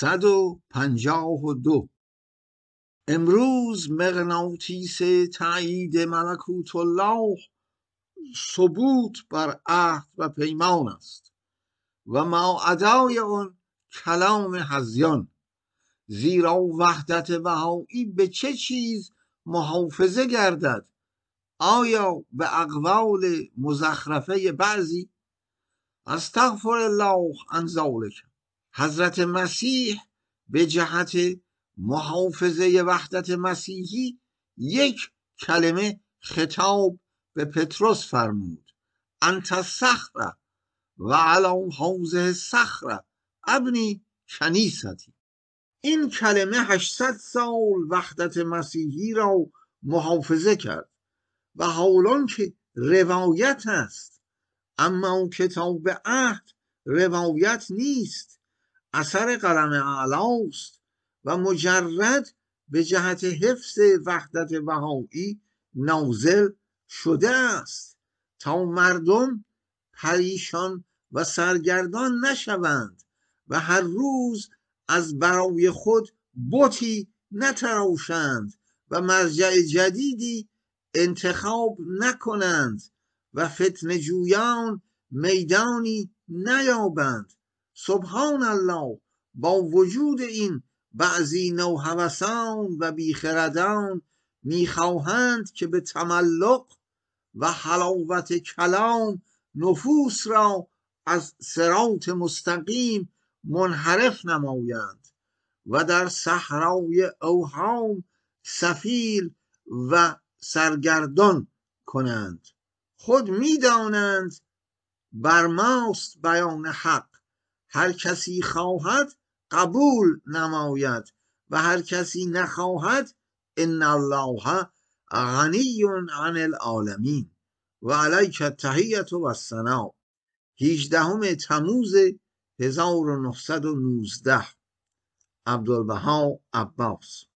152. امروز مغناطیس تایید ملکوت الله ثبوت بر عهد و پیمان است و ماعدای آن کلام هذیان، زیرا وحدت بهایی به چه چیز محافظه گردد؟ آیا به اقوال مزخرفه بعضی؟ استغفر الله عن ذلک. حضرت مسیح به جهت محافظه وحدت مسیحی یک کلمه خطاب به پتروس فرمود: انت الصخره و علی هذه الصخره ابنی کنیستی. این کلمه 800 سال وحدت مسیحی را محافظه کرد و حالان که روایت است، اما کتاب عهد روایت نیست، اثر قلم اعلی است و مجرد به جهت حفظ وحدت بهایی نازل شده است تا مردم پریشان و سرگردان نشوند و هر روز از برای خود بتی نتراشند و مرجع جدیدی انتخاب نکنند و فتنه جویان میدانی نیابند. سبحان الله، با وجود این بعضی نوهوسان و بیخردان میخواهند که به تملق و حلاوت کلام نفوس را از صراط مستقیم منحرف نمایند و در صحرای اوهام سفیل و سرگردان کنند. خود میدانند بر ماست بیان حق، هر کسی خواهد قبول نماید و هر کسی نخواهد ان الله غنی عن العالمین و علیک التحیة و الثناء. 18 تموز 1919. عبدالبها عباس.